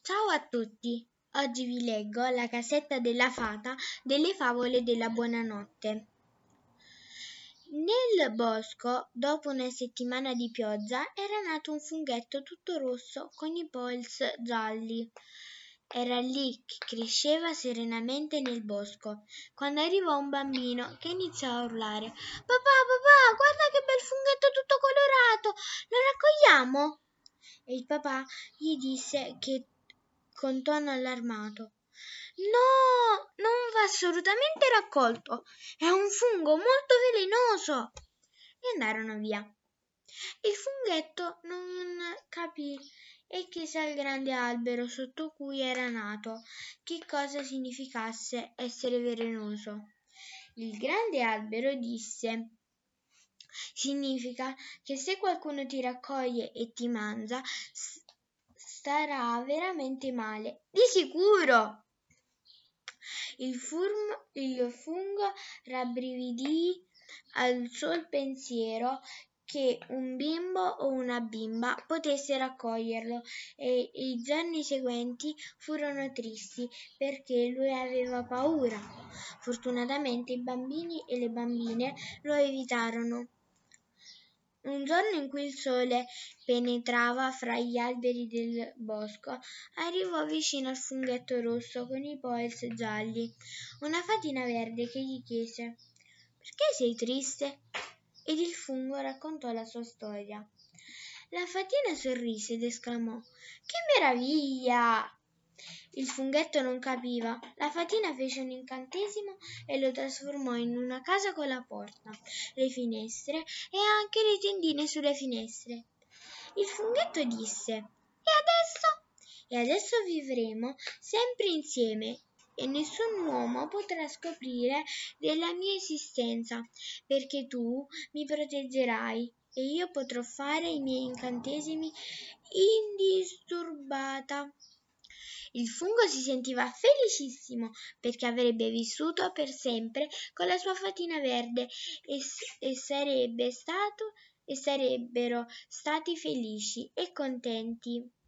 Ciao a tutti! Oggi vi leggo La casetta della fata delle favole della buonanotte. Nel bosco, dopo una settimana di pioggia, era nato un funghetto tutto rosso con i polsi gialli. Era lì che cresceva serenamente nel bosco, quando arrivò un bambino che iniziò a urlare: Papà, papà, guarda che bel funghetto tutto colorato! Lo raccogliamo? E il papà gli disse con tono allarmato: No, non va assolutamente raccolto. È un fungo molto velenoso. E andarono via. Il funghetto non capì e chiese al grande albero sotto cui era nato che cosa significasse essere velenoso. Il grande albero disse: significa che se qualcuno ti raccoglie e ti mangia, starà veramente male. Di sicuro! Il fungo rabbrividì al sol pensiero che un bimbo o una bimba potesse raccoglierlo e i giorni seguenti furono tristi perché lui aveva paura. Fortunatamente i bambini e le bambine lo evitarono. Un giorno in cui il sole penetrava fra gli alberi del bosco, arrivò vicino al funghetto rosso con i polsi gialli una fatina verde che gli chiese: Perché sei triste? Ed il fungo raccontò la sua storia. La fatina sorrise ed esclamò: Che meraviglia! Il funghetto non capiva. La fatina fece un incantesimo e lo trasformò in una casa con la porta, le finestre e anche le tendine sulle finestre. Il funghetto disse: E adesso? E adesso vivremo sempre insieme e nessun uomo potrà scoprire della mia esistenza, perché tu mi proteggerai e io potrò fare i miei incantesimi indisturbata. Il fungo si sentiva felicissimo perché avrebbe vissuto per sempre con la sua fatina verde e sarebbero stati felici e contenti.